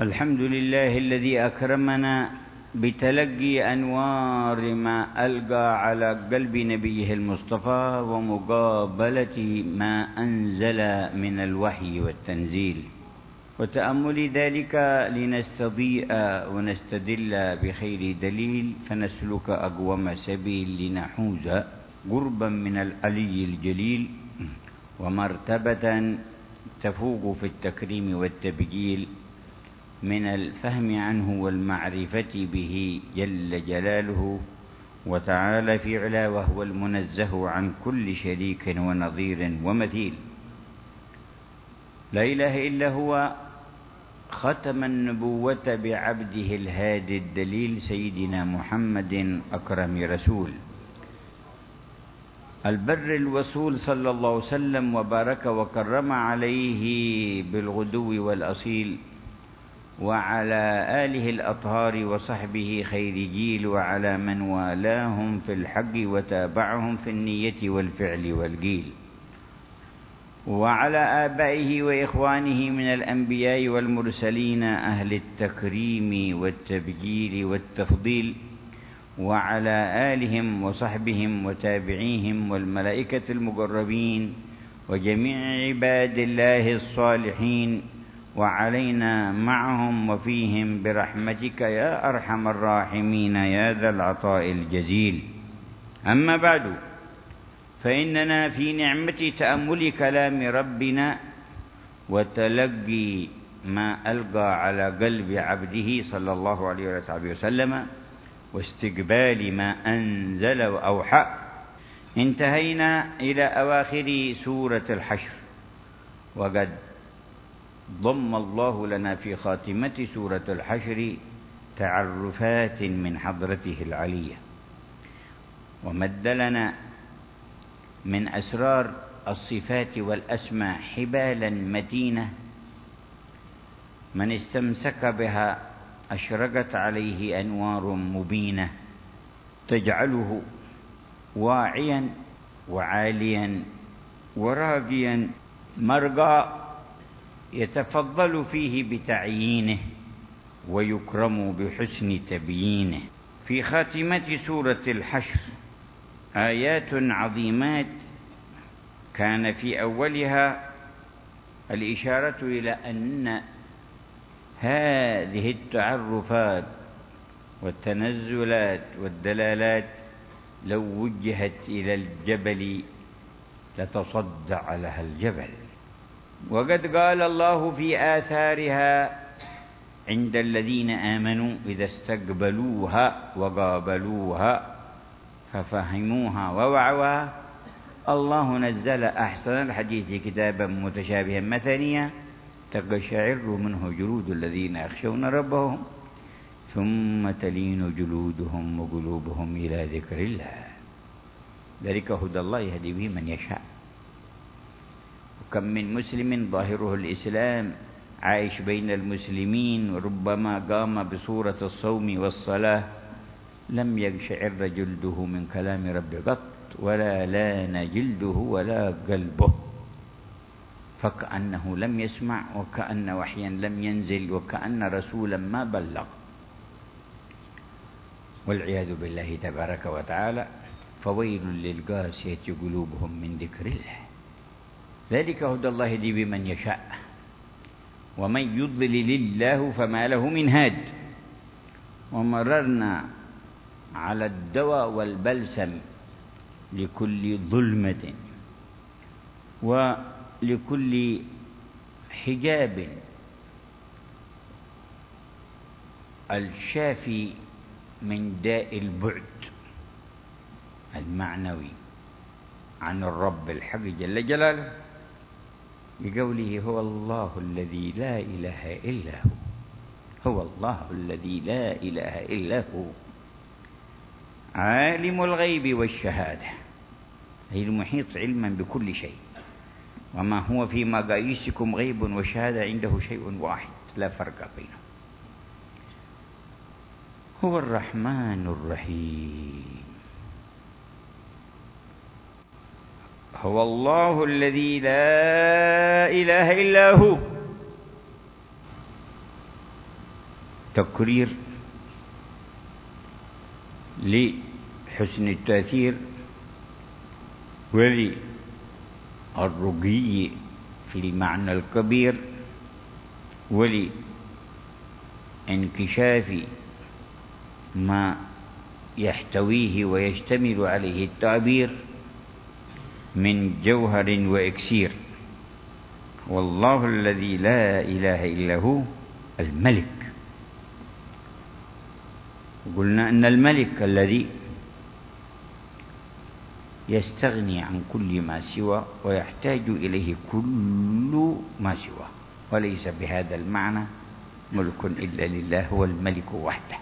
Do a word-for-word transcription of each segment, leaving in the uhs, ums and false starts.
الحمد لله الذي أكرمنا بتلقي أنوار ما ألقى على قلب نبيه المصطفى ومقابلة ما أنزل من الوحي والتنزيل، وتأمل ذلك لنستضيء ونستدل بخير دليل فنسلك أقوم سبيل لنحوز قربا من العلي الجليل ومرتبة تفوق في التكريم والتبجيل من الفهم عنه والمعرفة به جل جلاله وتعالى في علا، وهو المنزه عن كل شريك ونظير ومثيل. لا إله إلا هو ختم النبوة بعبده الهادي الدليل سيدنا محمد أكرم رسول البر الوصول صلى الله عليه وسلم وبارك وكرم عليه بالغدو والأصيل، وعلى آله الأطهار وصحبه خير جيل، وعلى من والاهم في الحق وتابعهم في النية والفعل والقيل، وعلى آبائه وإخوانه من الأنبياء والمرسلين أهل التكريم والتبجيل والتفضيل، وعلى آلهم وصحبهم وتابعيهم والملائكة المقربين وجميع عباد الله الصالحين، وعلينا معهم وفيهم برحمتك يا أرحم الراحمين يا ذا العطاء الجزيل. أما بعد، فإننا في نعمة تأمل كلام ربنا وتلقي ما ألقى على قلب عبده صلى الله عليه وسلم واستقبال ما أنزل وأوحى انتهينا إلى أواخر سورة الحشر، وقد ضم الله لنا في خاتمة سورة الحشر تعرفات من حضرته العلية، ومد لنا من أسرار الصفات والأسماء حبالا متينة من استمسك بها أشرقت عليه أنوار مبينة تجعله واعيا وعاليا وراقيا مرقى يتفضل فيه بتعيينه ويكرم بحسن تبيينه. في خاتمة سورة الحشر آيات عظيمات كان في أولها الإشارة إلى أن هذه التعرفات والتنزلات والدلالات لو وجهت إلى الجبل لتصدع لها الجبل، وقد قال الله في آثارها عند الذين آمنوا إذا استقبلوها وقابلوها ففهموها ووعوها الله نزل أحسن الحديث كتابا متشابها مثنيا تقشعر منه جلود الذين يخشون ربهم ثم تلين جلودهم وقلوبهم إلى ذكر الله، ذلك هدى الله يهدي به من يشاء. وكم من مسلم ظاهره الإسلام عايش بين المسلمين وربما قام بصورة الصوم والصلاة لم يقشعر جلده من كلام ربه قط ولا لان جلده ولا قلبه، فكأنه لم يسمع وكأن وحيا لم ينزل وكأن رسولا ما بلغ، والعياذ بالله تبارك وتعالى. فويل للقاسية قلوبهم من ذكر الله، ذلك هدى الله يهدي بمن يشاء ومن يضلل الله فما له من هاد. ومررنا على الدواء والبلسم لكل ظلمة ولكل حجاب الشافي من داء البعد المعنوي عن الرب الحق جل جلاله بقوله هو الله الذي لا إله إلا هو، هو الله الذي لا إله إلا هو عالم الغيب والشهادة، أي المحيط علما بكل شيء، وما هو في مقاييسكم غيب وشهادة عنده شيء واحد لا فرق بينهم. هو الرحمن الرحيم، هو الله الذي لا إله إلا هو تقرير لحسن التأثير وللرقي في المعنى الكبير ولانكشاف ما يحتويه ويشتمل عليه التعبير من جوهر وإكسير. والله الذي لا إله إلا هو الملك. قلنا أن الملك الذي يستغني عن كل ما سوى ويحتاج إليه كل ما سوى، وليس بهذا المعنى ملك إلا لله، هو الملك وحده.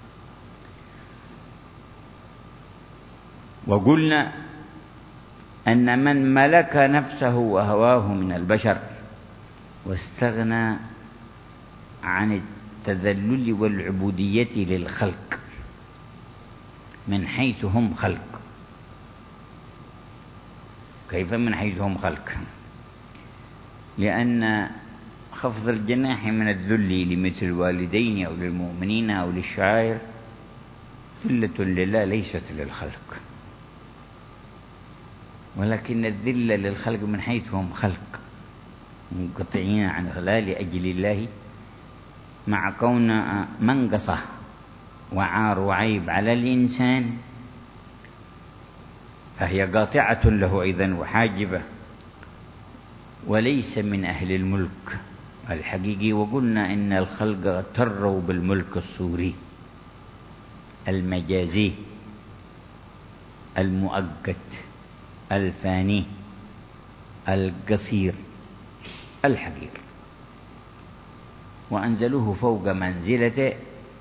وقلنا أن من ملك نفسه وهواه من البشر واستغنى عن التذلل والعبودية للخلق من حيث هم خلق. كيف من حيث هم خلق؟ لأن خفض الجناح من الذل لمثل الوالدين أو للمؤمنين أو للشعائر ذلة لله ليست للخلق، ولكن الذل للخلق من حيث هم خلق منقطعين عن الله لأجل الله، مع كون منقصة وعار وعيب على الإنسان فهي قاطعة له أيضا وحاجبة، وليس من أهل الملك الحقيقي. وقلنا إن الخلق اغتروا بالملك الصوري المجازي المؤقت الفاني القصير الحقير، وأنزلوه فوق منزلته،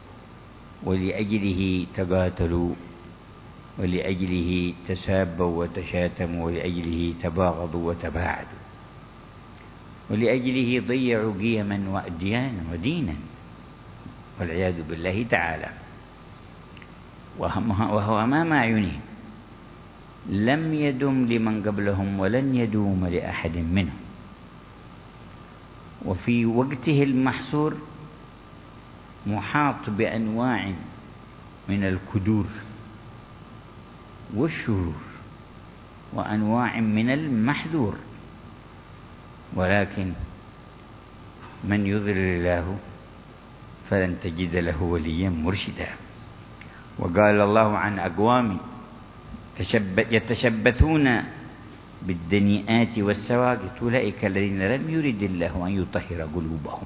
ولأجله تقاتلوا، ولأجله تسابوا وتشاتموا، ولأجله تباغضوا وتباعدوا، ولأجله ضيعوا قيما وأديانا ودينا والعياذ بالله تعالى. وهو أمام أعينهم لم يدم لمن قبلهم ولن يدوم لأحد منهم. وفي وقته المحصور محاط بأنواع من الكدور والشرور وأنواع من المحذور، ولكن من يضلل الله فلن تجد له وليا مرشدا. وقال الله عن أقوام يتشبثون بالدنيئات والسواقط أولئك الذين لم يرد الله أن يطهر قلوبهم.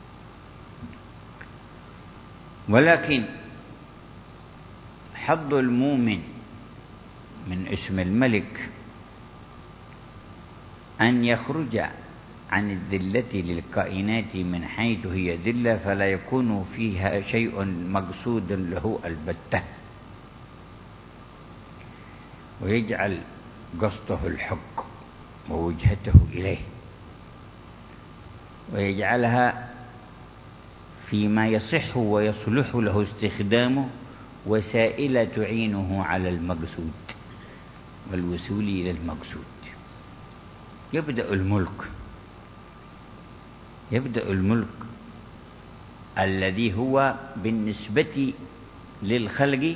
ولكن حظ المؤمن من اسم الملك أن يخرج عن الذلة للكائنات من حيث هي ذلة، فلا يكون فيها شيء مقصود له البتة، ويجعل قصده الحق ووجهته إليه، ويجعلها فيما يصح ويصلح له استخدامه وسائل تعينه على المقصود والوصول إلى المقصود. يبدأ الملك يبدأ الملك الذي هو بالنسبة للخلق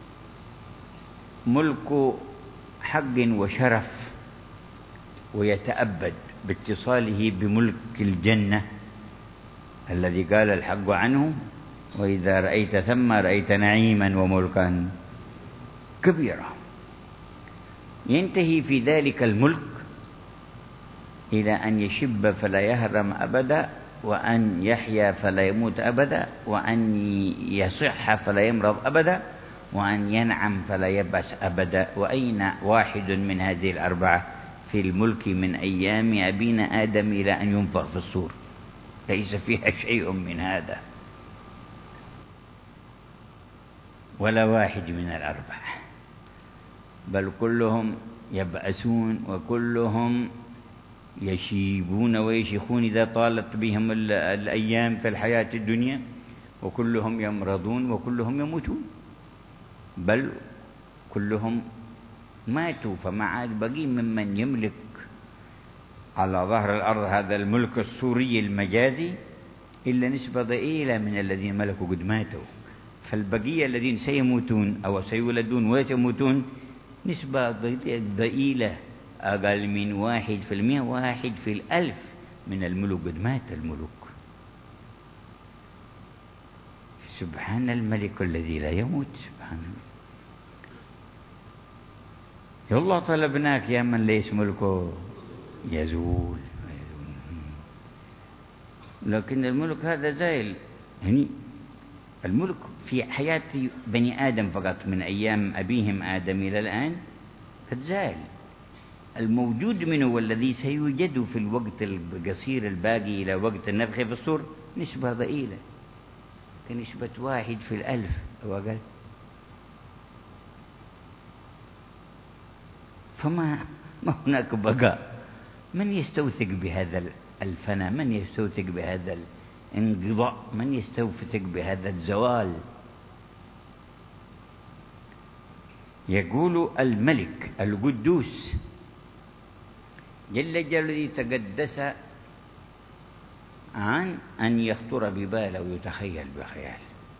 ملك حق وشرف، ويتأبد باتصاله بملك الجنة الذي قال الحق عنه: وإذا رأيت ثم رأيت نعيما وملكا كبيرا. ينتهي في ذلك الملك إلى أن يشب فلا يهرم أبدا، وأن يحيا فلا يموت أبدا، وأن يصح فلا يمرض أبدا، وأن ينعم فلا يبأس أبدا. وأين واحد من هذه الأربعة في الملك من أيام أبينا آدم إلى أن ينفخ في الصور؟ ليس فيها شيء من هذا، ولا واحد من الأربعة، بل كلهم يبأسون وكلهم يشيبون ويشيخون إذا طالت بهم الأيام في الحياة الدنيا، وكلهم يمرضون وكلهم يموتون، بل كلهم ماتوا. فما عاد بقي ممن يملك على ظهر الأرض هذا الملك الصوري المجازي إلا نسبة ضئيلة من الذين ملكوا قد ماتوا، فالبقية الذين سيموتون أو سيولدون ويتموتون نسبة ضئيلة، أقل من واحد في المئة، واحد في الألف من الملوك قد مات الملوك. سبحان الملك الذي لا يموت. سبحان الله. يا الله طلبناك يا من ليس ملكه يزول، لكن الملك هذا زائل. يعني الملك في حياة بني آدم فقط من أيام أبيهم آدم إلى الآن قد زال. الموجود منه والذي سيوجد في الوقت القصير الباقي إلى وقت النفخ في الصور نسبة ضئيلة، كنسبة واحد في الألف أو أقل. فما ما هناك بقاء. من يستوثق بهذا الفناء؟ من يستوثق بهذا الانقضاء؟ من يستوثق بهذا الزوال؟ يقول الملك القدوس جل جلاله تقدس عن أن يخطر بباله ويتخيل بخيال،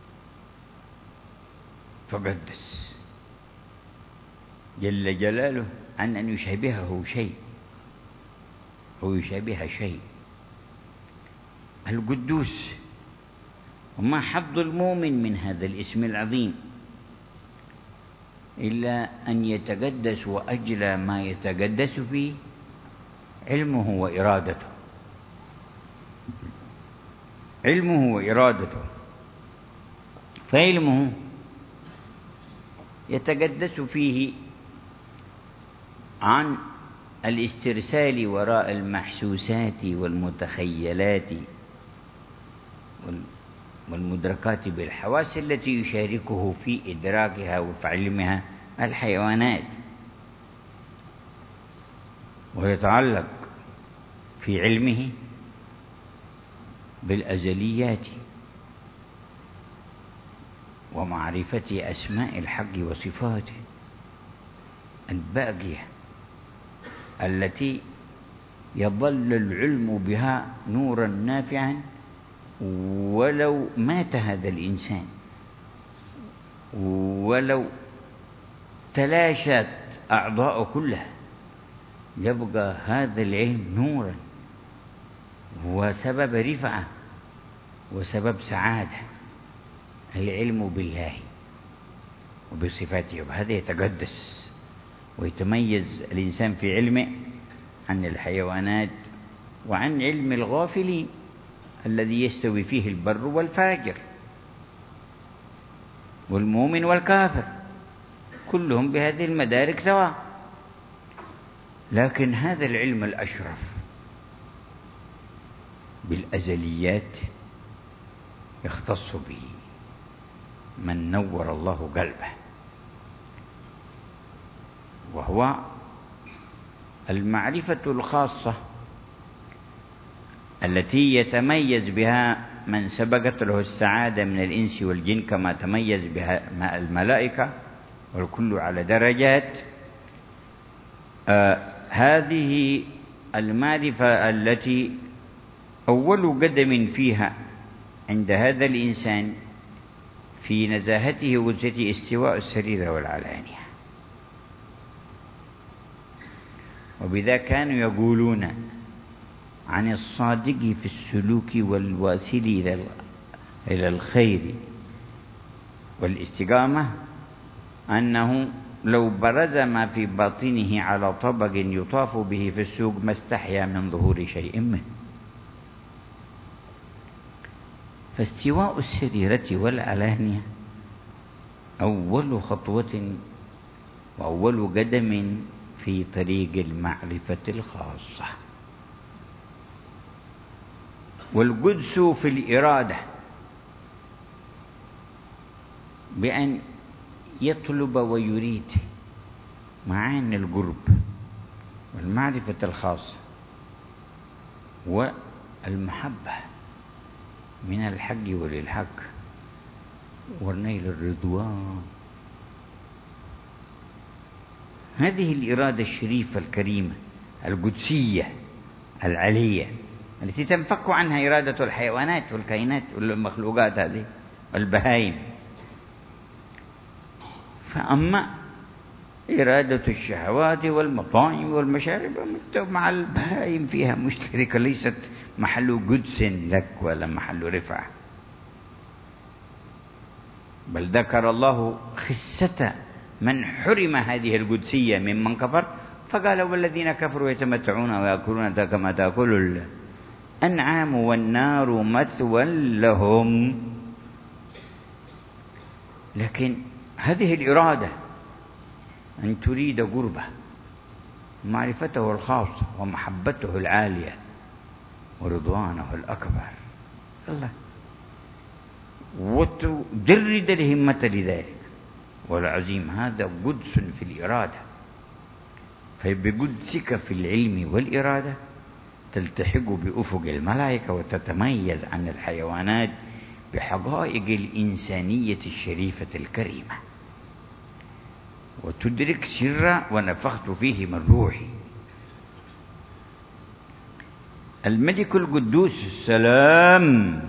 تقدس جل جلاله عن أن يشابهه شيء أو يشابه شيء. القدوس. وما حظ المؤمن من هذا الاسم العظيم إلا أن يتقدس، وأجلى ما يتقدس فيه علمه وإرادته. علمه وإرادته. فعلمه يتقدس فيه عن الاسترسال وراء المحسوسات والمتخيلات والمدركات بالحواس التي يشاركه في إدراكها وفي علمها الحيوانات، ويتعلق في علمه بالأزليات ومعرفة أسماء الحق وصفاته الباقية التي يظل العلم بها نورا نافعا ولو مات هذا الإنسان، ولو تلاشت أعضاءه كلها، يبقى هذا العلم نورا وسبب رفعة وسبب سعادة. العلم بالله وبصفاته، وبهذا يتقدس ويتميز الإنسان في علمه عن الحيوانات وعن علم الغافلين الذي يستوي فيه البر والفاجر والمؤمن والكافر، كلهم بهذه المدارك سواء. لكن هذا العلم الأشرف بالأزليات يختص به من نور الله قلبه، وهو المعرفة الخاصة التي يتميز بها من سبقت له السعادة من الإنس والجن، كما تميز بها الملائكة، والكل على درجات. آه هذه المعرفة التي أول قدم فيها عند هذا الإنسان في نزاهته وجهته استواء السريرة والعلانية. وبذا كانوا يقولون عن الصادق في السلوك والواصل إلى الخير والاستقامة أنه لو برز ما في باطنه على طبق يطاف به في السوق ما استحيا من ظهور شيء منه. فاستواء السريرة والعلانية أول خطوة وأول قدم في طريق المعرفة الخاصة. والقدس في الإرادة بأن يطلب ويريد معاني القرب والمعرفة الخاصة والمحبة من الحق وللحق ونيل الرضوان. هذه الإرادة الشريفة الكريمة القدسية العلية التي تنفك عنها إرادة الحيوانات والكائنات والمخلوقات هذه والبهائم. فأما إرادة الشهوات والمطاعم والمشارب مع البهائم فيها مشتركة، ليست محل قدس لك ولا محل رفعة. بل ذكر الله خسة من حرم هذه القدسية ممن كفر، فقال والذين كفروا يتمتعون ويأكلون كما تأكل الأنعام والنار مثوى لهم. لكن هذه الإرادة أن تريد قربه، معرفته الخاصة ومحبته العالية ورضوانه الأكبر الله، وتجرد الهمة لذلك والعزيم، هذا قدس في الإرادة. فبقدسك في العلم والإرادة تلتحق بأفق الملائكة وتتميز عن الحيوانات بحقائق الإنسانية الشريفة الكريمة، وتدرك سر ونفخت فيه من روحي. الملك القدوس السلام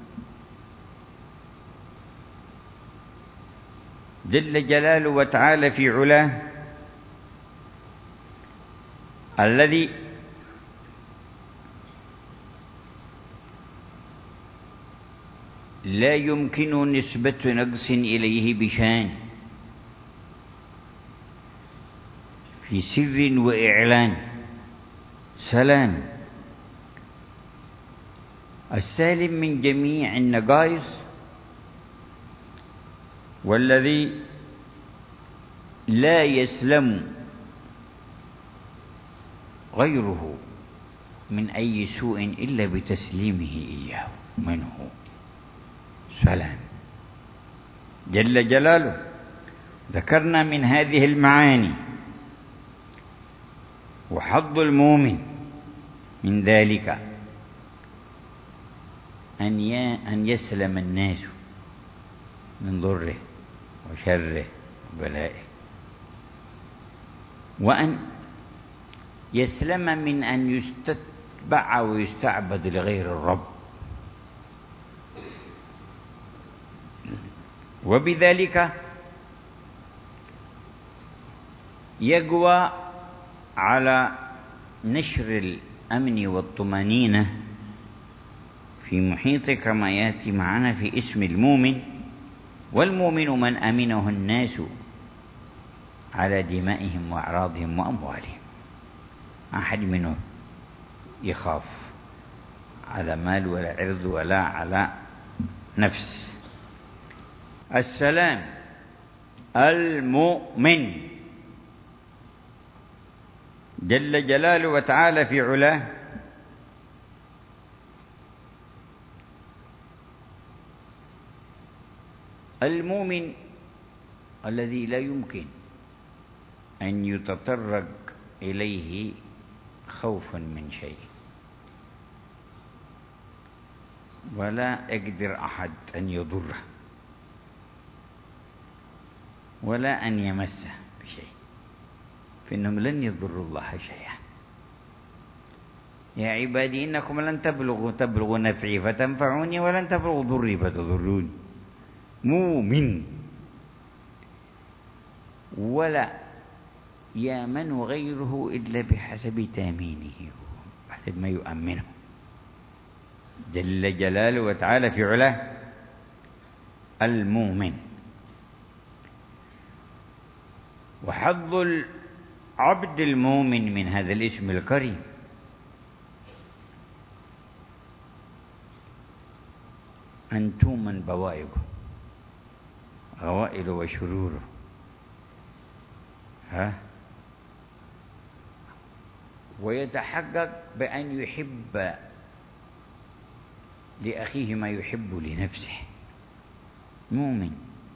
جل جلاله وتعالى في علاه، الذي لا يمكن نسبة نقص إليه بشان في سر وإعلان. سلام السالم من جميع النقائص، والذي لا يسلم غيره من أي سوء إلا بتسليمه إياه منه. سلام جل جلاله. ذكرنا من هذه المعاني، وحظ المؤمن من ذلك أن أن يسلم الناس من ضره وشره وبلائه، وأن يسلم من أن يستتبع ويستعبد لغير الرب، وبذلك يقوى على نشر الأمن والطمأنينة في محيط، كما يأتي معنا في اسم المؤمن. والمؤمن من أمنه الناس على دمائهم وأعراضهم وأموالهم، أحد منهم يخاف على مال ولا عرض ولا على نفس. السلام المؤمن جل جلاله وتعالى في علاه المؤمن الذي لا يمكن أن يتطرق إليه خوف من شيء، ولا يقدر أحد أن يضره ولا أن يمسه بشيء، فإنهم لن يضروا الله شيئا. يا عبادي إنكم لن تبلغوا تبلغوا نفعي فتنفعوني ولن تبلغوا ضري فتضروني. مؤمن ولا يامن غيره إلا بحسب تامينه، بحسب ما يؤمنه جل جلاله وتعالى في علاه. المؤمن. وحظ العبد المؤمن من هذا الاسم الكريم أن تومن بوائقه، غوائل وشروره، ها ويتحقق بأن يحب لأخيه ما يحب لنفسه. مؤمن.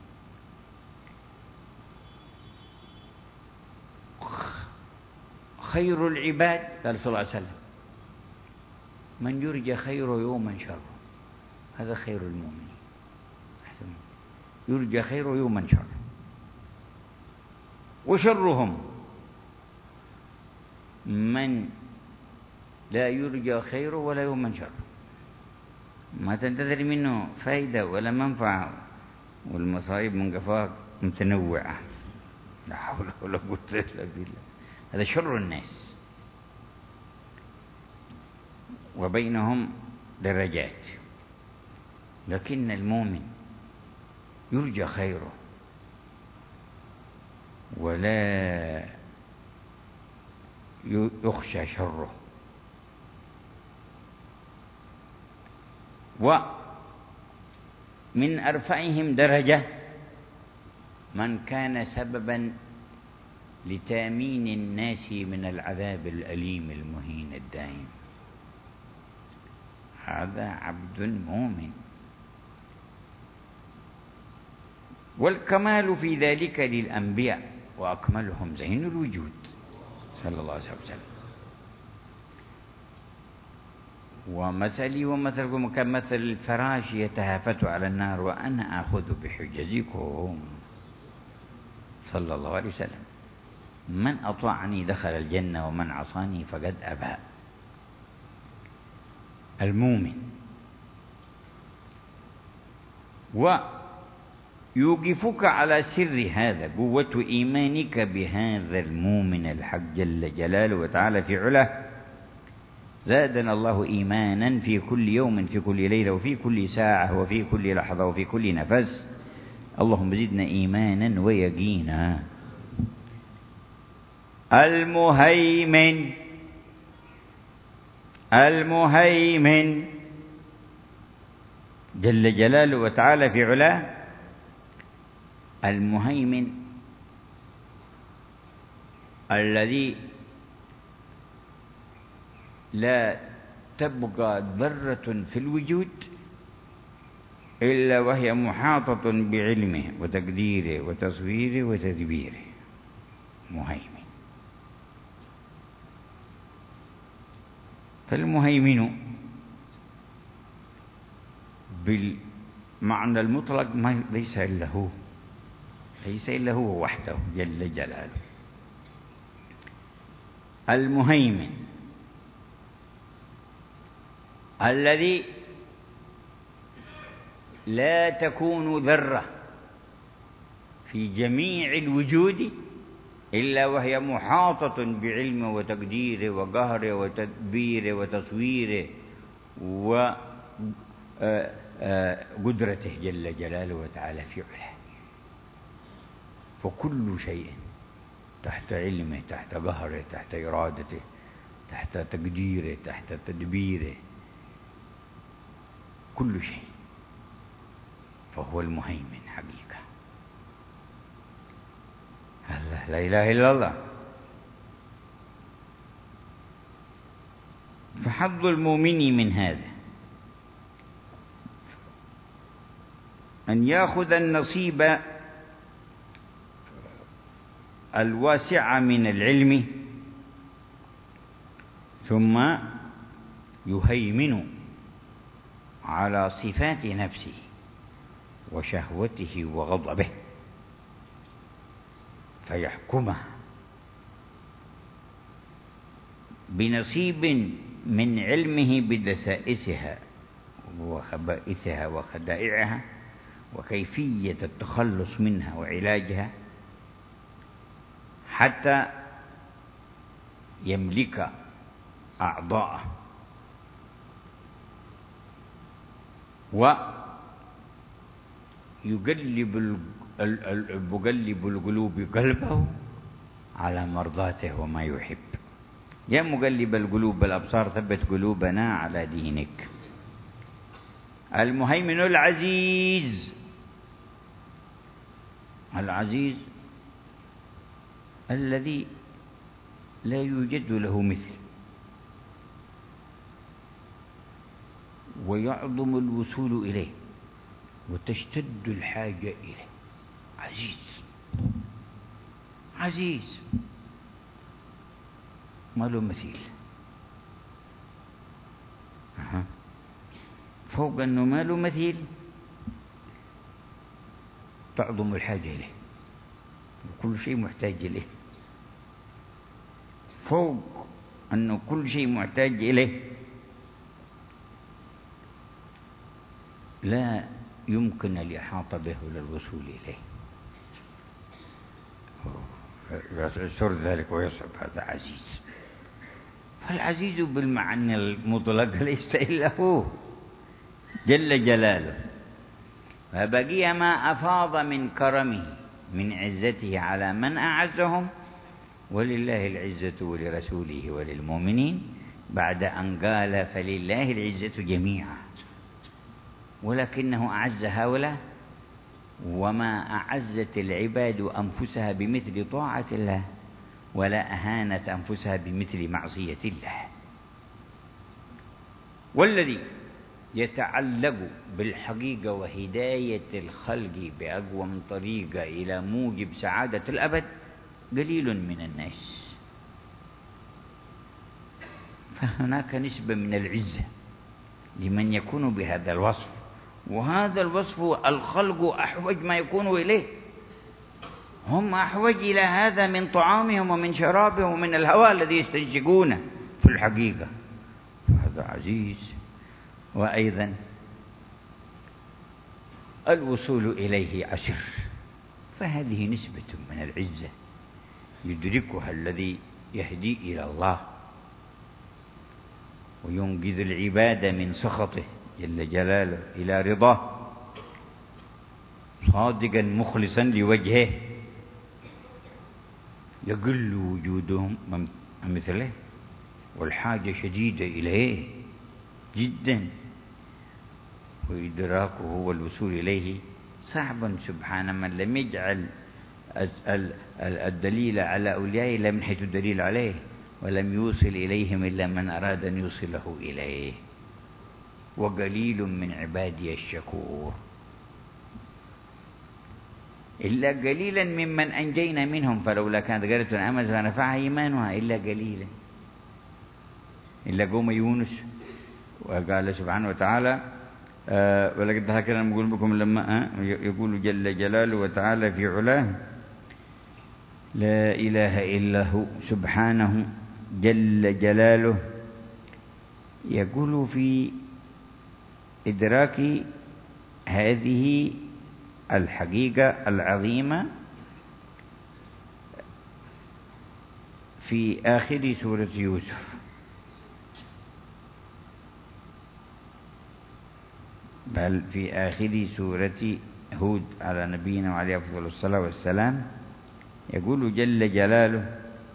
خير العباد قال صلى الله عليه وسلم من يرجى خيره يوما شره، هذا خير المؤمن، يرجى خيره يوما شره. وشرهم من لا يرجى خيره ولا يؤمن شره، ما تنتظر منه فائدة ولا منفعة، والمصائب من قفاك متنوعة، لا حول ولا قوة إلا بالله. هذا شر الناس، وبينهم درجات، لكن المؤمن يرجى خيره ولا يخشى شره. ومن أرفعهم درجة من كان سببا لتامين الناس من العذاب الأليم المهين الدائم، هذا عبد مؤمن. والكمال في ذلك للأنبياء، وأكملهم زين الوجود صلى الله عليه وسلم. ومثلي ومثلكم كمثل الفراش يتهافت على النار وأنا آخذ بحجزكم صلى الله عليه وسلم. من أطاعني دخل الجنة ومن عصاني فقد أبى. المؤمن ويوقفك على سر هذا قوة إيمانك بهذا المؤمن الحق جل جلاله وتعالى في علاه. زادنا الله إيمانا في كل يوم في كل ليلة وفي كل ساعة وفي كل لحظة وفي كل نفس. اللهم زدنا إيمانا ويقينا. المهيمن المهيمن جل جلاله وتعالى في علاه. المهيمن الذي لا تبقى ذرة في الوجود إلا وهي محاطة بعلمه وتقديره وتصويره وتدبيره. مهيمن. فالمهيمن بالمعنى المطلق ما ليس إلا هو، ليس إلا هو وحده جل جلاله. المهيمن الذي لا تكون ذرة في جميع الوجود إلا وهي محاطة بعلمه وتقديره وقهره وتدبيره وتصويره وقدرته جل جلاله وتعالى في علاه. فكل شيء تحت علمه، تحت قهره، تحت إرادته، تحت تقديره، تحت تدبيره، كل شيء، فهو المهيمن حقيقة. الله لا إله إلا الله. فحظ المؤمن من هذا أن يأخذ النصيب الواسع من العلم، ثم يهيمن على صفات نفسه وشهوته وغضبه فيحكمها بنصيب من علمه بدسائسها وخبائثها وخدائعها وكيفية التخلص منها وعلاجها، حتى يملك أعضاءه ويقلب مقلب القلوب قلبه على مرضاته وما يحب. يا مقلب القلوب بالأبصار ثبت قلوبنا على دينك. المهيمن العزيز، العزيز الذي لا يوجد له مثل، ويعظم الوصول إليه وتشتد الحاجة إليه. عزيز عزيز ما له مثيل. أه. فوق أنه ما له مثيل تعظم الحاجة إليه وكل شيء محتاج إليه. فوق أنه كل شيء محتاج إليه لا يمكن الإحاطة به ولا الوصول إليه، يصير ذلك ويصعب. هذا عزيز. فالعزيز بالمعنى المطلق ليس إلا هو جل جلاله. فبقي ما أفاض من كرمه من عزته على من أعزهم، ولله العزة ولرسوله وللمؤمنين، بعد أن قال فلله العزة جميعا، ولكنه أعز هؤلاء وما أعزت العباد أنفسها بمثل طاعة الله، ولا أهانت أنفسها بمثل معصية الله. والذي يتعلق بالحقيقة وهداية الخلق بأقوم طريقة إلى موجب سعادة الأبد قليل من الناس. فهناك نسبة من العزة لمن يكون بهذا الوصف، وهذا الوصف الخلق أحوج ما يكون إليه. هم أحوج إلى هذا من طعامهم ومن شرابهم ومن الهواء الذي يستنشقونه في الحقيقة. هذا عزيز. وأيضا الوصول إليه عسر، فهذه نسبة من العزة يدركها الذي يهدي إلى الله وينقذ العباد من سخطه جل جلاله إلى رضاه صادقا مخلصا لوجهه. يقل وجودهم مثله والحاجة شديدة إليه جدا، وإدراكه والوصول إليه صعب. سبحان من لم يجعل الدليل على أوليائه إلا من حيث الدليل عليه، ولم يوصل إليهم إلا من أراد أن يوصله إليه. وقليل من عبادي الشكور، إلا قليلا ممن أنجينا منهم، فلولا كانت قرية آمنت فنفعها إيمانها إلا قليلا، إلا قوم يونس. وقال سبحانه وتعالى أه ولقد هكذا نقول بكم لما أه يقول جل جلاله وتعالى في علاه لا إله إلا هو سبحانه جل جلاله، يقول في إدراك هذه الحقيقة العظيمة في آخر سورة يوسف، بل في آخر سورة هود على نبينا وعليه أفضل الصلاة والسلام، يقول جل جلاله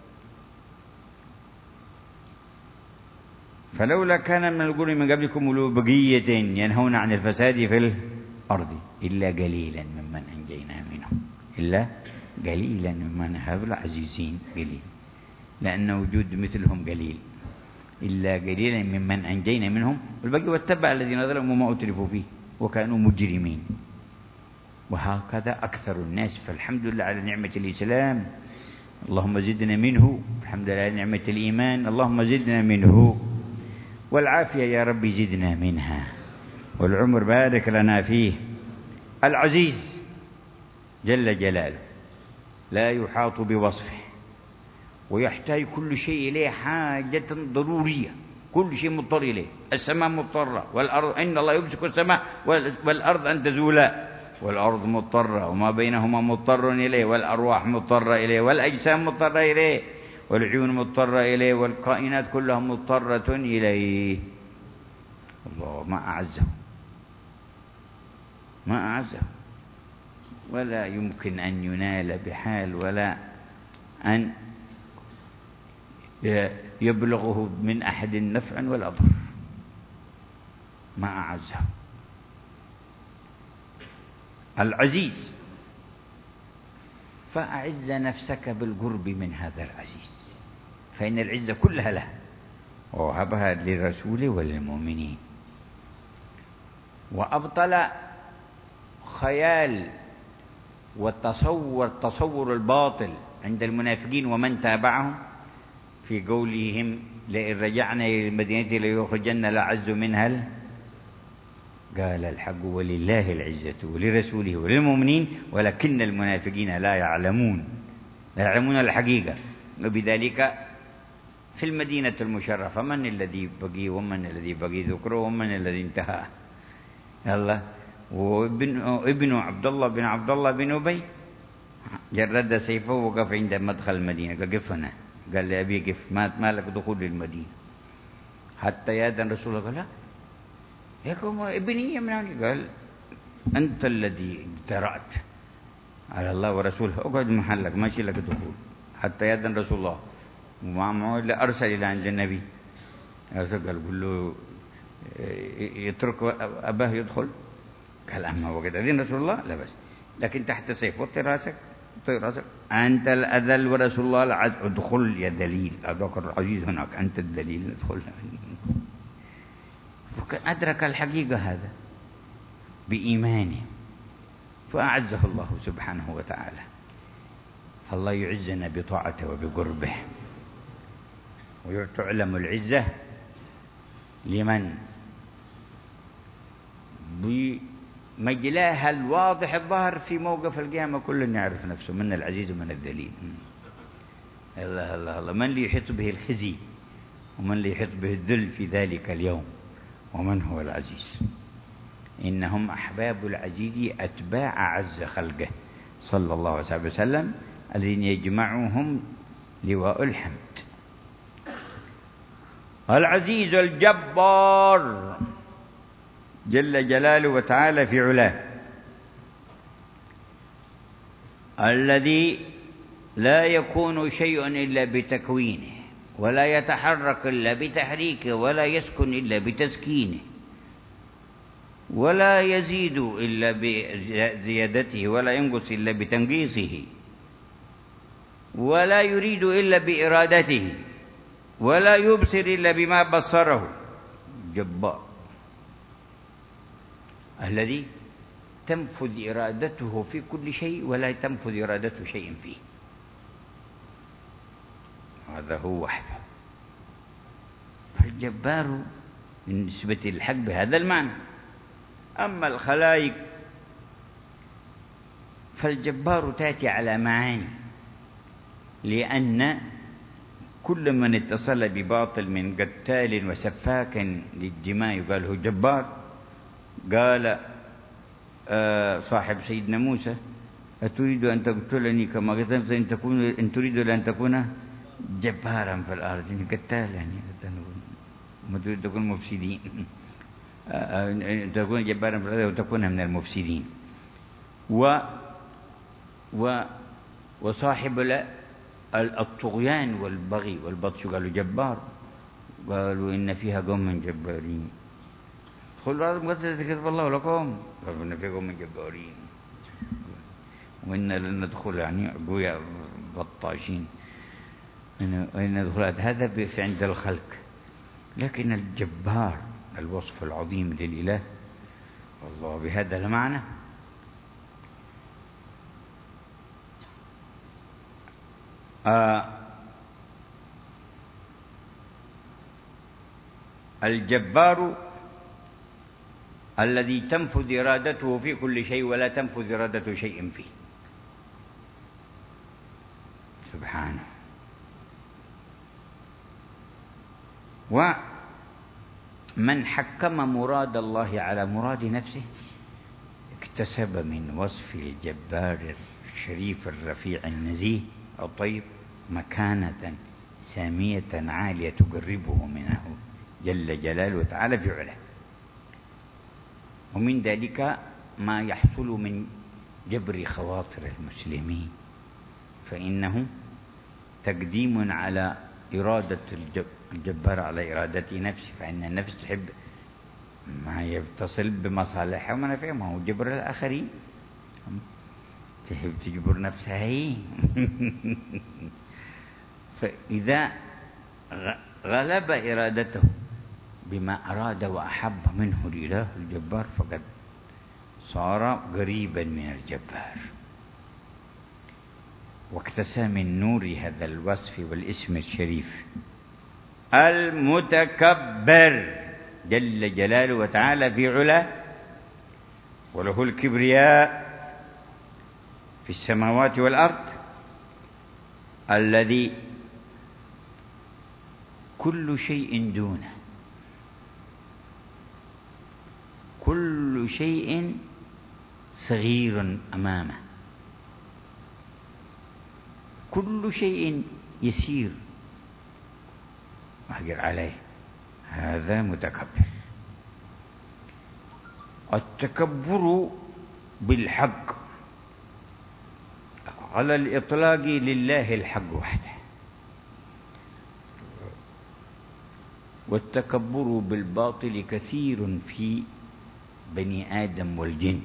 فلولا كان من القرون من قبلكم أولو بقية ينهون عن الفساد في الأرض إلا قليلا ممن أنجينا منهم، إلا قليلا ممن هؤلاء عزيزين قليل، لأن وجود مثلهم قليل، إلا قليلا ممن أنجينا منهم والبقي واتبع الذين ظلموا ما أترفوا فيه وكانوا مجرمين. وهكذا أكثر الناس. فالحمد لله على نعمة الإسلام، اللهم زدنا منه. الحمد لله على نعمة الإيمان، اللهم زدنا منه. والعافية يا رب زدنا منها، والعمر بارك لنا فيه. العزيز جل جلاله لا يحاط بوصفه، ويحتاج كل شيء إليه حاجة ضرورية، كل شيء مضطر إليه. السماء مضطرة، والأرض إن الله يمسك السماء والأرض أن تزولا، والأرض مضطرة وما بينهما مضطر إليه، والأرواح مضطرة إليه، والأجسام مضطرة إليه، والعيون مضطرة إليه، والكائنات كلها مضطرة إليه. الله ما أعزه، ما أعزه، ولا يمكن أن ينال بحال، ولا أن يبلغه من أحد نفعا ولا ضر. ما أعزه العزيز. فأعز نفسك بالقرب من هذا العزيز، فإن العزة كلها له، ووهبها للرسول وللمؤمنين. وأبطل خيال والتصور تصور الباطل عند المنافقين ومن تابعهم في قولهم لئن رجعنا إلى المدينة ليخرجن الأعز منها. قال الحق ولله العزة ولرسوله وللمؤمنين ولكن المنافقين لا يعلمون، لا يعلمون الحقيقة، وبذلك في المدينة المشرفة من الذي بقي ومن الذي بقي ذكره ومن الذي انتهى؟ الله. وابن ابن عبد الله بن عبد الله بن أبي جرد سيفه وقف عند مدخل المدينة، قال قف هنا، قال لي أبي قف، ما لك دخول للمدينة حتى يأذن رسول الله. قال لا يكون ابني من هنا. قال أنت الذي اجترأت على الله ورسوله، اقعد محلك ماشي لك دخول حتى يأذن رسول الله. وما إلا أرسل إلى عند النبي، أرسل قال قل له يترك أباه يدخل. قال أما وقد أذن رسول الله لا بس، لكن تحت سيف وطي راسك، وطي راسك، أنت الأذل ورسول الله العز، ادخل يا دليل، أدوك العزيز هناك، أنت الدليل ادخل. فأدرك الحقيقة هذا بإيمانه فأعزه الله سبحانه وتعالى. فالله يعزنا بطاعته وبقربه، وتعلم العزة لمن بمجلاها الواضح الظاهر في موقف القيامة، كل يعرف نفسه، من العزيز ومن الذليل. الله الله الله، من اللي يحيط به الخزي ومن اللي يحيط به الذل في ذلك اليوم، ومن هو العزيز. إنهم أحباب العزيز أتباع أعز خلقه صلى الله عليه وسلم، الذين يجمعهم لواء الحمد. العزيز الجبار جل جلاله وتعالى في علاه، الذي لا يكون شيء إلا بتكوينه، ولا يتحرك إلا بتحريكه، ولا يسكن إلا بتسكينه، ولا يزيد إلا بزيادته، ولا ينقص إلا بتنقيصه، ولا يريد إلا بإرادته، ولا يبصر إلا بما بصره. جبار الذي تنفذ إرادته في كل شيء ولا تنفذ إرادته شيء فيه. هذا هو وحده. فالجبار بالنسبة للحق بهذا المعنى. أما الخلائق فالجبار تأتي على معاني، لأن كل من اتصل بباطل من قتال وسفاك للدماء يقال هو جبار. قال آه صاحب سيدنا موسى أتريد أن تقتلني كما قتلت إن تكون إن تريد أن تكون جبارا في الأرض، يعني قتال، يعني ما تريد تكون مفسدين، أن تكون جبارا في الأرض وتكون من المفسدين. و و وصاحب الطغيان والبغي والبطش قالوا جبار، قالوا إن فيها قوم جبارين، قل الأرض مقدسة كتب الله لكم، قالوا إن فيها قوم جبارين وإن لن ندخل، يعني قويا بطاشين، إن ندخل. هذا في عند الخلق، لكن الجبار الوصف العظيم للإله والله بهذا المعنى. آه الجبار الذي تنفذ إرادته في كل شيء ولا تنفذ إرادته شيء فيه سبحانه. ومن حكم مراد الله على مراد نفسه اكتسب من وصف الجبار الشريف الرفيع النزيه الطيب مكانة سامية عالية تقربه منه جل جلاله وتعالى في علاه. ومن ذلك ما يحصل من جبر خواطر المسلمين، فإنه تقديم على إرادة الجبار على إرادة نفسه، فإن النفس تحب ما يتصل بمصالحها ومنافعها، ما هو جبر الآخرين، تحب تجبر نفسها هي. فإذا غلب إرادته بما أراد وأحب منه الإله الجبار فقد صار قريبا من الجبار، واكتسى من نور هذا الوصف والاسم الشريف المتكبر جل جلاله وتعالى في علاه، وله الكبرياء في السماوات والأرض، الذي كل شيء دونه، كل شيء صغير أمامه، كل شيء يسير أحجر عليه. هذا متكبر. التكبر بالحق على الإطلاق لله الحق وحده، والتكبر بالباطل كثير في بني آدم والجن.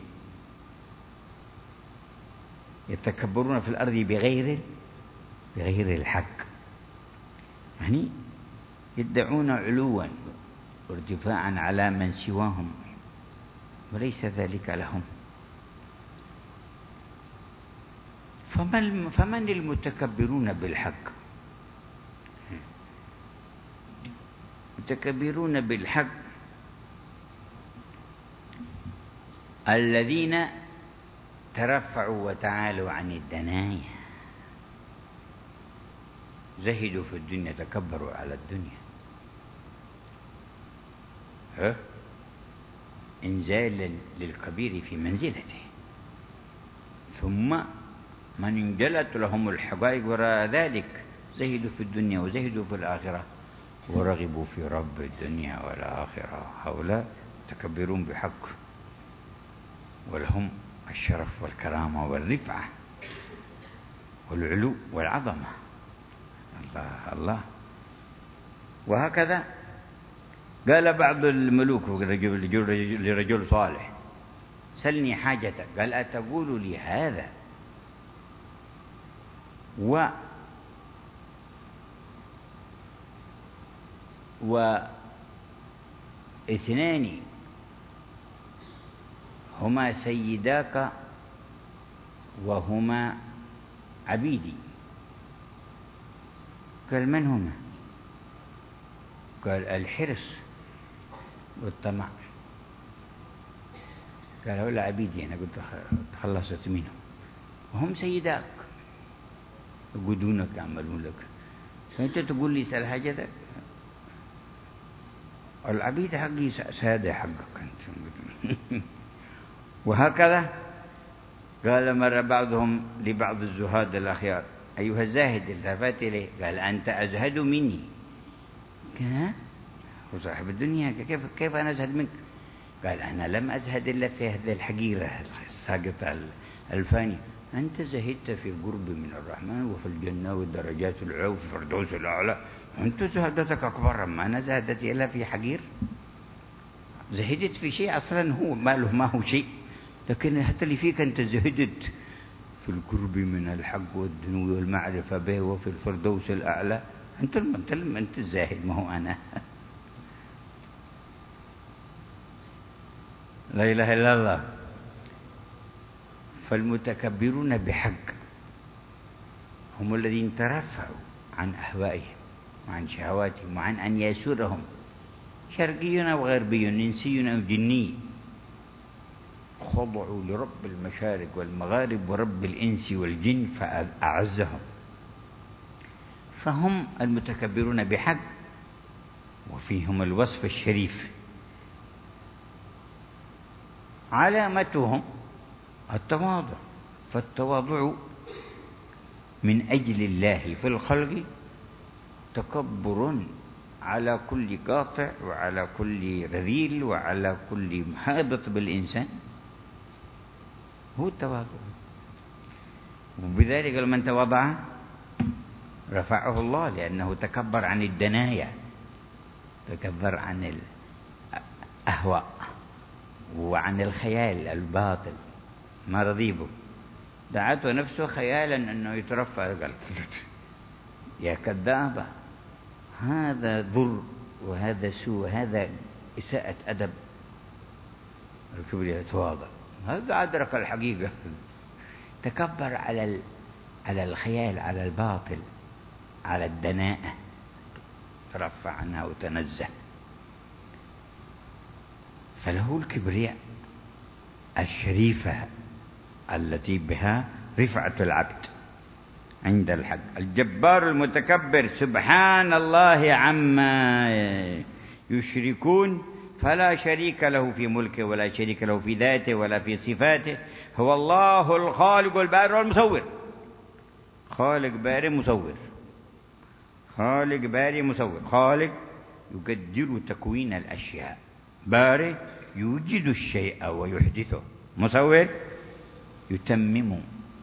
يتكبرون في الأرض بغير بغير الحق، يعني يدعون علوا وارتفاعا على من سواهم وليس ذلك لهم. فمن, فمن المتكبرون بالحق؟ المتكبرون بالحق الذين ترفعوا وتعالوا عن الدنايا، زهدوا في الدنيا، تكبروا على الدنيا، ها؟ إنزالا للكبير في منزلته. ثم من انجلت لهم الحقائق وراء ذلك زهدوا في الدنيا وزهدوا في الآخرة ورغبوا في رب الدنيا والآخرة. هؤلاء متكبرون بحق، ولهم الشرف والكرامة والرفعة والعلو والعظمة. الله الله. وهكذا قال بعض الملوك لرجل صالح: سلني حاجتك. قال: أتقول لي هذا و واثنان هما سيداك وهما عبيدي؟ قال: من هما؟ قال: الحرص والطمع. قال: هؤلاء عبيدي، أنا قلت تخلصت منهم، وهم سيداك يقودونك يعملون لك، فأنت تقول لي سأل حاجتك؟ العبيد حقي سادة حقك أنت. وهكذا قال مرة بعضهم لبعض الزهاد الأخيار: أيها الزاهد، التفت إليه قال: أنت أزهد مني. قال: وصاحب الدنيا كيف كيف أنا أزهد منك؟ قال: أنا لم أزهد إلا في هذه الحقيرة الساقطة الفانية. أنت زهدت في القرب من الرحمن وفي الجنة والدرجات العلى وفي الفردوس الأعلى، أنت زهدتك أكبر. ما أنا زهدت إلا في حقير. زهدت في شيء أصلا هو ما له ما هو شيء، لكن حتى اللي فيك أنت زهدت في القرب من الحق والدنو والمعرفة به وفي الفردوس الأعلى. أنت أنت أنت الزاهد، ما هو أنا. لا إله إلا الله. فالمتكبرون بحق هم الذين ترفعوا عن أهوائهم وعن شهواتهم وعن أن يسرهم شرقي أو غربي، إنسي أو جني، خضعوا لرب المشارق والمغارب ورب الإنس والجن فأعزهم. فهم المتكبرون بحق، وفيهم الوصف الشريف. علامتهم التواضع، فالتواضع من أجل الله في الخلق تكبر على كل قاطع وعلى كل رذيل وعلى كل هابط بالإنسان، هو التواضع. وبذلك من تواضع رفعه الله، لأنه تكبر عن الدنايا، تكبر عن الأهواء وعن الخيال الباطل، ما رضيبه. دعته نفسه خيالا أنه يترفع، قال: يا كذابة، هذا ضر وهذا سوء، هذا إساءة أدب. الكبر يتواضع، هذا أدرك الحقيقة. تكبر على على الخيال، على الباطل، على الدناءة، ترفع عنها وتنزه. فله الكبرياء الشريفة التي بها رفعة العبد. عند الحق. الجبار المتكبر سبحان الله عما يشركون، فلا شريك له في ملكه ولا شريك له في ذاته ولا في صفاته. هو الله الخالق البارئ والمصور. خالق بارئ مصور، خالق بارئ مصور. خالق يقدر تكوين الأشياء، بارئ يوجد الشيء ويحدثه، مصور يتمم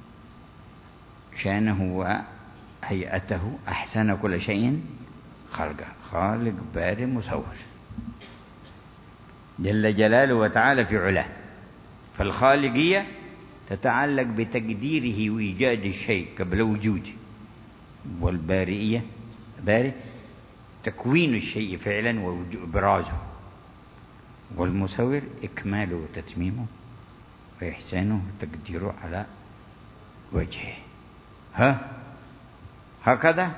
شأنه وهيئته، أحسن كل شيء خلقه. خالق بارئ مصور جل جلاله وتعالى في علاه. فالخالقية تتعلق بتقديره وإيجاد الشيء قبل وجوده، والبارئية بارئ تكوين الشيء فعلا وإبرازه، والمصور إكماله وتتميمه وإحسانه وتقديره على وجهه. ها هكذا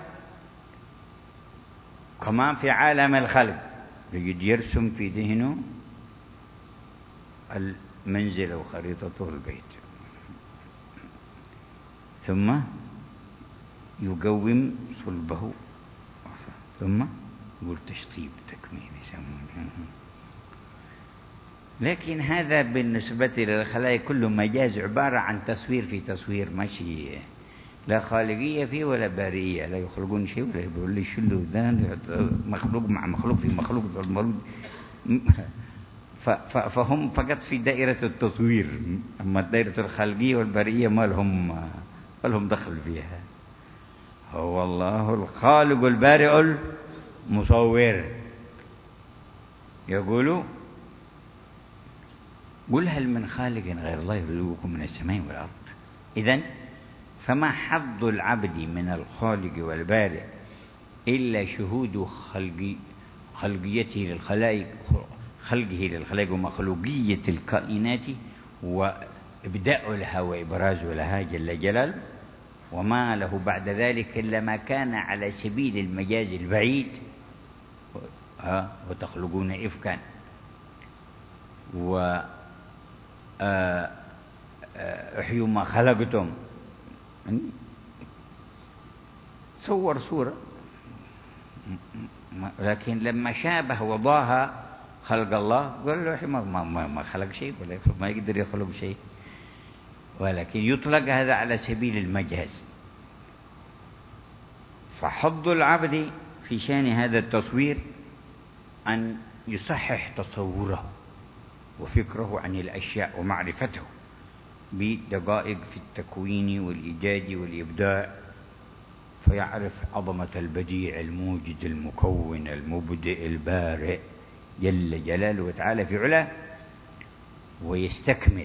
كمان في عالم الخلق يجد يرسم في ذهنه المنزل وخريطته البيت، ثم يقوم صلبه، ثم يقول تشطيب تكميل يسمونه. لكن هذا بالنسبة للخلائق كله مجاز، عبارة عن تصوير في تصوير، ماشي لا خالقية فيه ولا بارئية، لا يخلقون شيء ولا يقول لي شو ذا مخلوق مع مخلوق في مخلوق. فهم فقط في دائرة التصوير، أما دائرة الخلقية والبارئية ما لهم ما لهم دخل فيها. هو الله الخالق البارئ المصور. يقول قل هل من خالق غير الله يرزقكم من السماء والأرض. إذن فما حظ العبد من الخالق والبارئ إلا شهود خلق خلقيته للخلائق، خلقه للخلائق ومخلوقية الكائنات وإبداء لها وإبراز لها جل جلاله، وما له بعد ذلك إلا ما كان على سبيل المجاز البعيد. وتخلقون إفكا وأحيوا ما خلقتم، صور صورة، لكن لما شابه وضاها خلق الله قال له ما, ما, ما خلق شيء ولا ما يقدر يخلق شيء، ولكن يطلق هذا على سبيل المجاز. فحظ العبد في شأن هذا التصوير أن يصحح تصوره وفكره عن الأشياء ومعرفته بدقائق في التكوين والإيجاد والإبداع، فيعرف عظمة البديع الموجد المكون المبدئ البارئ جل جلاله وتعالى في علاه، ويستكمل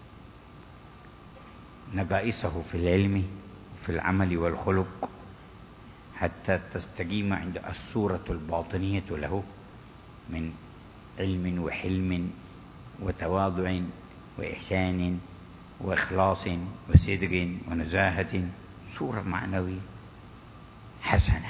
نقائصه في العلم وفي العمل والخلق حتى تستقيم عند الصورة الباطنية له من علم وحلم وتواضع وإحسان وإخلاص وصدق ونزاهة، صورة معنوية حسنة.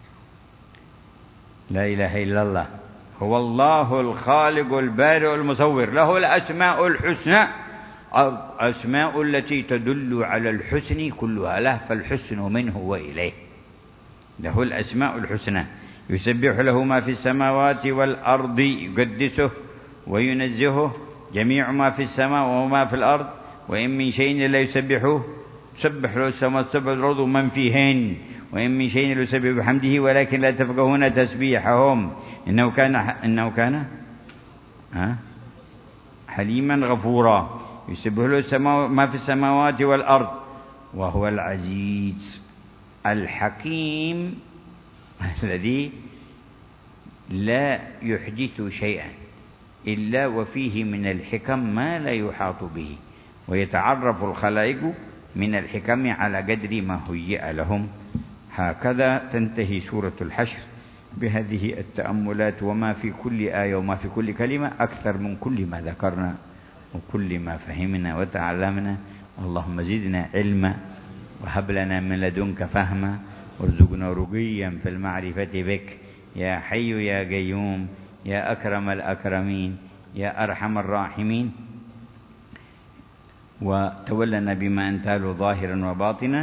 لا إله إلا الله. هو الله الخالق البارئ المصور، له الأسماء الحسنى، الأسماء التي تدل على الحسن كلها له، فالحسن منه وإليه. له الأسماء الحسنى، يسبح له ما في السماوات والأرض، يقدسه وينزهه جميع ما في السماء وما في الأرض، وإن من شيء لا يسبحه، تسبح له السماوات السبع والأرض ومن فيهن، وإن من شيء لا يسبح بحمده ولكن لا تفقهون تسبيحهم إنه كان إنه كان ها حليما غفورا. يسبح له السماء ما في السماوات والأرض وهو العزيز الحكيم الذي لا يحدث شيئا إلا وفيه من الحكم ما لا يحاط به، ويتعرف الخلائق من الحكم على قدر ما هيئ لهم. هكذا تنتهي سورة الحشر بهذه التأملات، وما في كل آية وما في كل كلمة أكثر من كل ما ذكرنا وكل ما فهمنا وتعلمنا. اللهم زدنا علما وهب لنا من لدنك فهما، وارزقنا رقيا في المعرفة بك يا حي يا قيوم يا أكرم الأكرمين يا أرحم الراحمين. وتولنا بما أنت له ظاهرا وباطنا،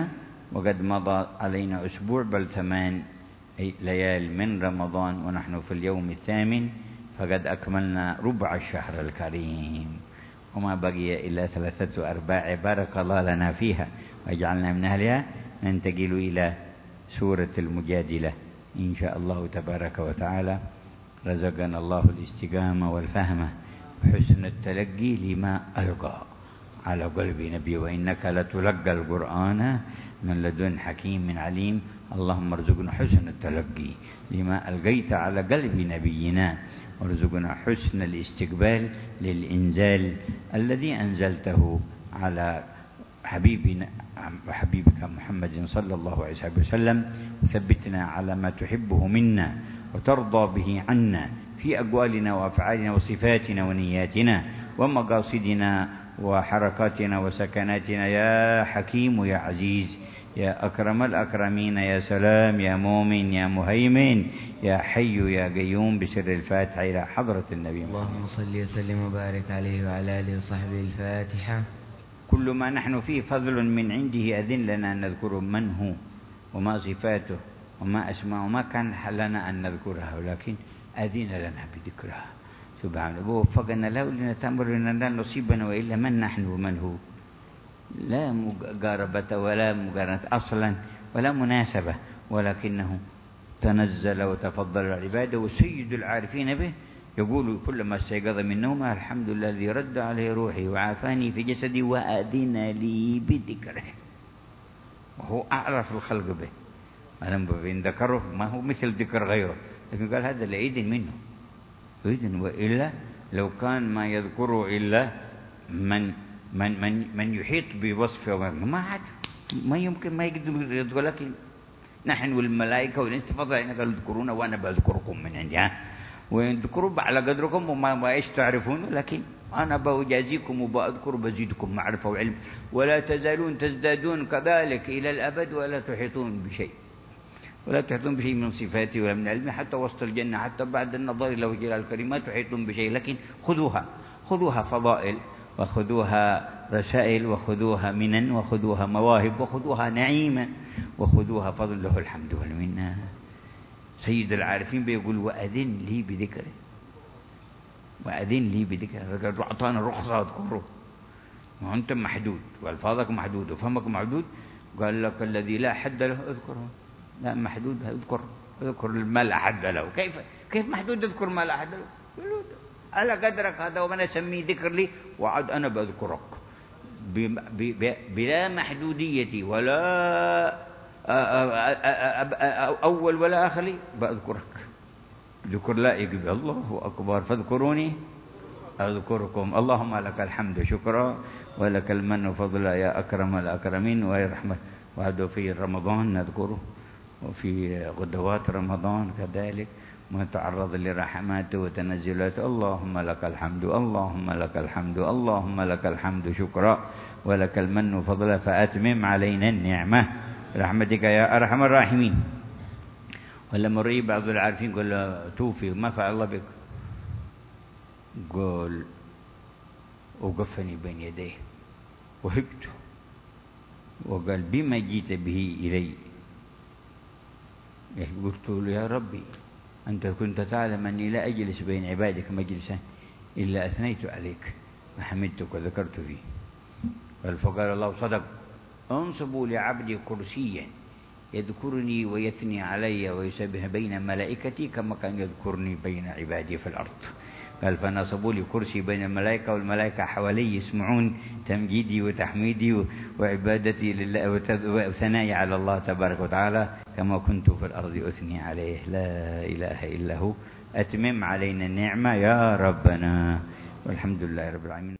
وقد مضى علينا أسبوع بل ثمان ليال من رمضان، ونحن في اليوم الثامن، فقد أكملنا ربع الشهر الكريم، وما بقي إلا ثلاثة أرباع بارك الله لنا فيها وجعلنا من أهلها. ننتقل إلى سورة المجادلة إن شاء الله تبارك وتعالى. رزقنا الله الاستقامة والفهم وحسن التلقي لما ألقى على قلب نبي، وإنك لتلقى القرآن من لدن حكيم عليم. اللهم ارزقنا حسن التلقي لما ألقيت على قلب نبينا، وارزقنا حسن الاستقبال للإنزال الذي أنزلته على حبيبنا وحبيبك محمد صلى الله عليه وسلم. وثبتنا على ما تحبه منا وترضى به عنا في أقوالنا وأفعالنا وصفاتنا ونياتنا ومقاصدنا وحركاتنا وسكناتنا يا حكيم يا عزيز يا أكرم الأكرمين يا سلام يا مؤمن يا مهيمن يا حي يا قيوم، بسر الفاتحة إلى حضرة النبي. اللهم صل وسلم وبارك عليه وعلى آله وصحبه. الفاتحة. كل ما نحن فيه فضل من عنده، أذن لنا أن نذكر من هو وما صفاته وما أسماءه، وما كان لنا أن نذكرها، ولكن أذن لنا بذكرها سبحانه ووفقنا له لنتأمر لنا نصيبنا، وإلا من نحن ومن هو؟ لا مقاربة ولا مقارنة أصلا ولا مناسبة، ولكنه تنزل وتفضل العباد، وسيد العارفين به يقول كلما استيقظ من نومه الحمد لله الذي رد عليه روحي وعافاني في جسدي وأذن لي بذكره، وهو أعرف الخلق به. إن ذكره ما هو مثل ذكر غيره، لكن قال هذا لإذن منه إذن، وإلا لو كان ما يذكره إلا من من من من يحيط بوصفه ما عاد ما يمكن ما يقدر يذكر. لكن نحن والملائكة والإنس فضلنا قالوا اذكرونا وأنا بذكركم من عندي، ها ويذكروا على قدركم وما ما ايش تعرفون، لكن أنا بأجازيكم وبأذكر بزيدكم معرفة وعلم، ولا تزالون تزدادون كذلك إلى الأبد ولا تحيطون بشيء ولا تحيطون بشيء من صفاتي ولا من علمي، حتى وسط الجنة حتى بعد النظر إلى وجه الله الكريم ما تحيطون بشيء. لكن خذوها خذوها فضائل، وخذوها رسائل، وخذوها منن، وخذوها مواهب، وخذوها نعيما، وخذوها فضل له الحمد والمنة. سيد العارفين بيقول وأذن لي بذكره، وأذن لي بذكره، أعطانا رخصة أذكره، وأنت محدود وألفاظك محدود وفهمك محدود، قال لك الذي لا حد له اذكره، لا محدود اذكر اذكر ما لا حد له. كيف كيف محدود اذكر ما لا حد له؟ ألا قدرك هذا ومن أسميه ذكر لي، وعد أنا بذكرك بلا محدودية ولا أول ولا آخر لي، بأذكرك ذكر لا يقبل. الله أكبر، فاذكروني أذكركم. اللهم لك الحمد شكرا ولك المن وفضل يا أكرم الأكرمين ويرحمة. وهذا في رمضان نذكره، وفي غدوات رمضان كذلك ما تعرض لرحماته وتنزلاته. اللهم لك الحمد اللهم لك الحمد اللهم لك الحمد شكرا ولك المن فضلا، فأتمم علينا النعمة برحمتك يا أرحم الراحمين. ولما رأي بعض العارفين قال له توفي ما فعل الله بك، قال وقفني بين يديه وهبت، وقال بما جيت به إلي؟ قلت له يا ربي أنت كنت تعلم أني لا أجلس بين عبادك مجلسا إلا أثنيت عليك وحمدتك وذكرت فيه. قال فقال الله صدق، انصبوا لعبدي كرسيا يذكرني ويثني علي ويسبح بين ملائكتي كما كان يذكرني بين عبادي في الأرض. قال فنصبوا لي كرسي بين الملائكة، والملائكة حوالي يسمعون تمجيدي وتحميدي وعبادتي لله وثنائي على الله تبارك وتعالى كما كنت في الأرض أثني عليه. لا إله إلا هو. أتمم علينا النعمة يا ربنا، والحمد لله رب العالمين.